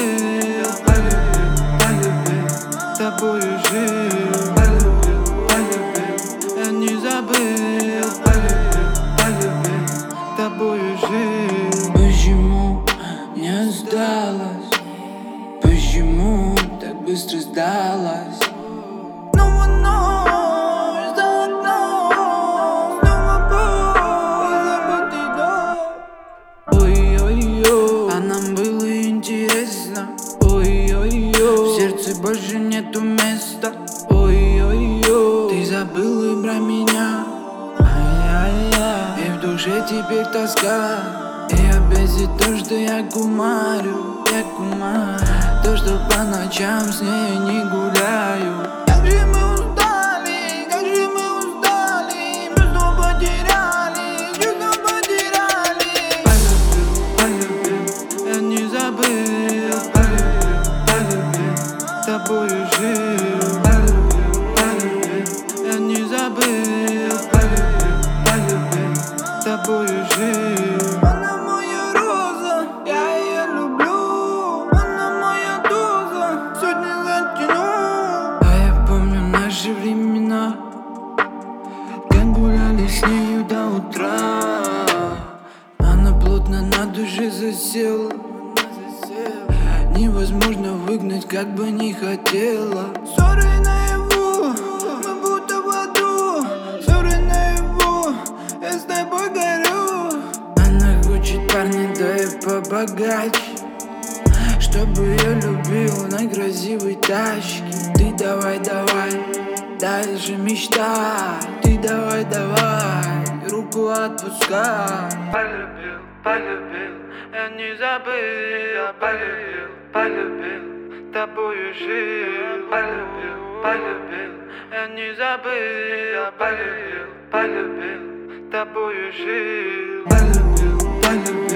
забыл, полюбил, полюбил, тобою жил, полюбил, полюбил, я не забыл, полюбил, полюбил, тобою жил. Почему не сдалась? Почему так быстро сдалась? Снова ночь за окном, снова боль, забытый дом. Ой-ой-ой, а нам было интересно. Ой-ой-ой, в сердце больше нету места. Ой-ой-ой, ты забыл про меня. Ай-яй-яй, и в душе теперь тоска. И опять за то, что я кумарю, то, что по ночам с ней не гуляю. Как же мы устали, как же мы устали, чувства потеряли, чувства потеряли. Полюбил, полюбил, я не забыл, полюбил, полюбил, тобою жил. Полюбил, полюбил, я не забыл, полюбил, полюбил, тобою жил. Она моя роза, я ее люблю. Она моя доза, сегодня затяну. А я помню наши времена, как гуляли с нею до утра. Она плотно на душе засела, невозможно выгнать, как бы не хотела. Ссоры наяву, мы будто в аду. Ссоры наяву, я с тобой горю. Она хочет парня, да и побогаче, чтобы я любил на красивой тачке. Ты давай, давай, дальше мечтай. Ты давай, давай, руку отпускай. Полюбил, полюбил, я не забыл. Полюбил, полюбил, тобою жил. Полюбил, полюбил, я не забыл. Полюбил, полюбил, тобою жил. Полюбил, полюбил.